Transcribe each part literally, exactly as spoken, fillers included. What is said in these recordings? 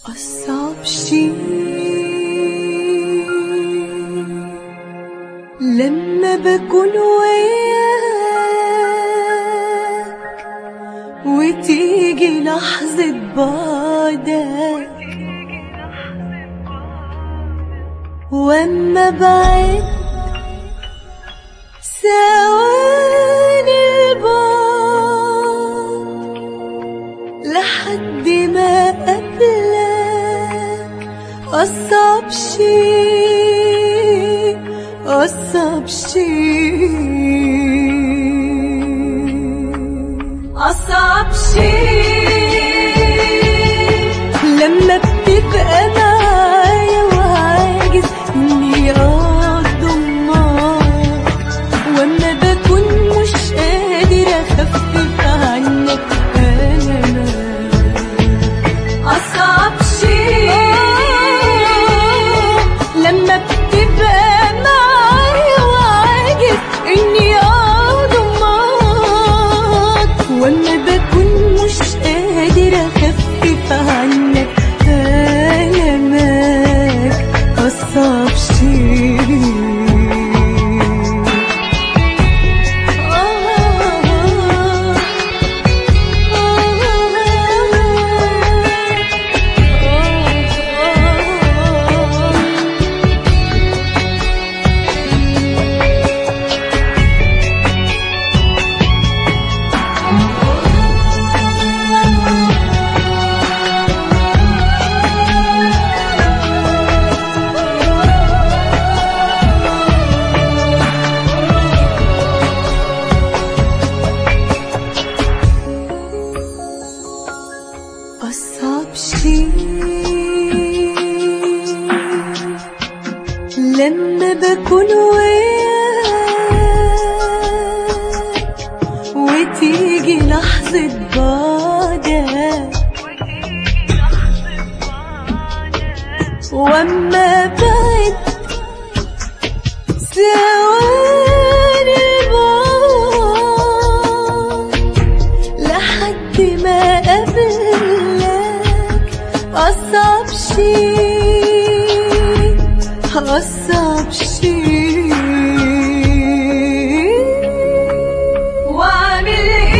أصعب شي لما بكون وياك وتيجي لحظة بعدك، واما بعد ثواني البعد لحد ما قبلك. أصعب شي أصعب شي أصعب شي لما بتبقى معايا وعاجز إني أضمك، واما بكون مش قادر أخفف عنك ألمك. أصعب شي لما بتبقى معايا وعاجز إني أضمك، واما بكون مش قادر أخفف عنك ألمك. أصعب شي أصعب شي لما بكون وياك وتيجي لحظة بعدك، واما بعد ثواني البعد لحد ما قبلك. أصعب شي أصعب شي وأعمل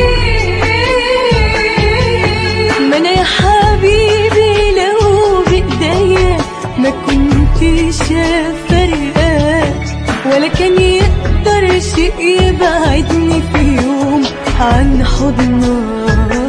إيه؟ ما أنا يا حبيبي لو بإيديا ما كنتش فارقاك، ولا كان يقدر شيء يبعدني في يوم عن حضنك.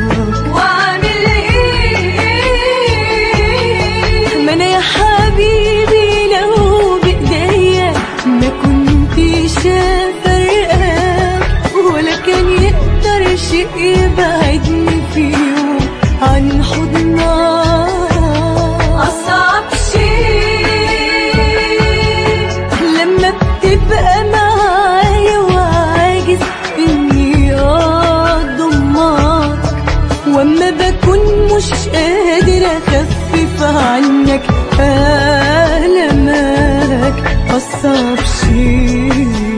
شيء يبعدني في يوم عن حضنك. أصعب شيء لما بتبقى معايا وعاجز إني أضمك، واما بكون مش قادر أخفف عنك ألمك. أصعب شيء